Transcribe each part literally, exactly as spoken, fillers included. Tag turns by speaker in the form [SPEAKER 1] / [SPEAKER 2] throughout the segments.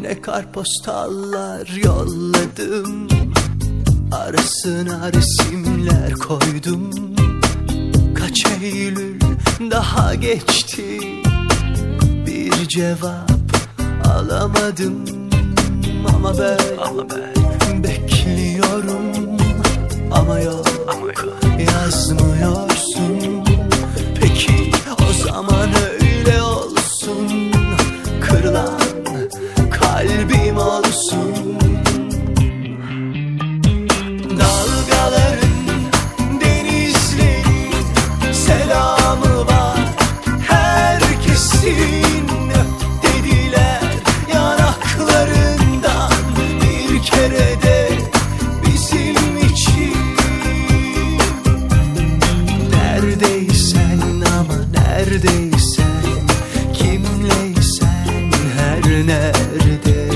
[SPEAKER 1] Ne kartpostallar yolladım, arasına resimler koydum. Kaç Eylül daha geçti, bir cevap alamadım. Ama ben, ama ben bekliyorum, ama yok, ama yok. Yazmıyorsun. Peki o zaman öyle olsun, kırılan kalbim olsun. Dalgaların, denizlerin selamı var herkesin. Dediler yanaklarından bir kere de bizim için. Neredeysen ama neredeysen, kimleysen her neredeysen.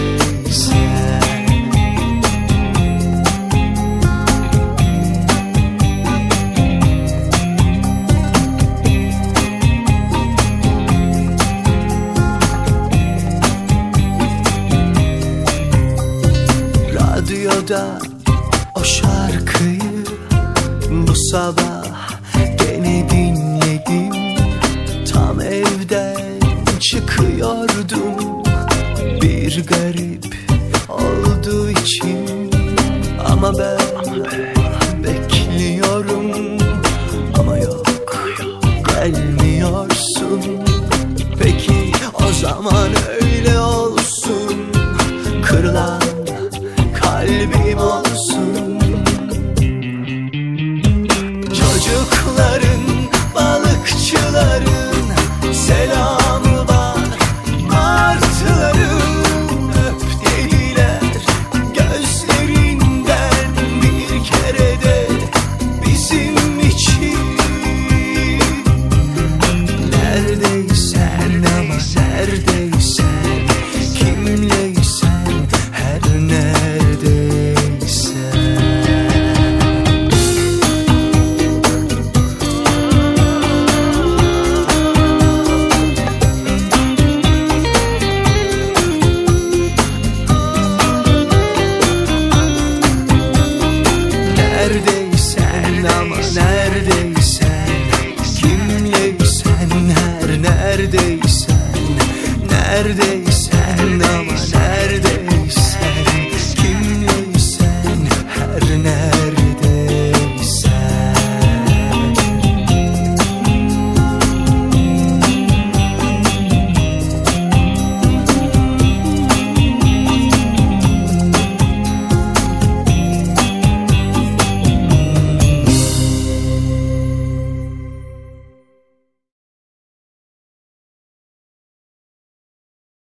[SPEAKER 1] Radyoda o şarkıyı bu sabah gene dinledim. Tam evden çıkıyordum, bir garip olduğu için. Ama ben, ama ben bekliyorum, ama yok, gelmiyorsun. Peki o zaman öyle olsun, kırılan kalbim olsun. Çocukların, balıkçıların selamı var martıların. Öp dediler gözlerinden bir kere de bizim için. Neredeysen ama neredeysen, kimleysen her neredeysen. Neredeysen ama neredeysen, kimleysen her neredeysen. Neredeysen ama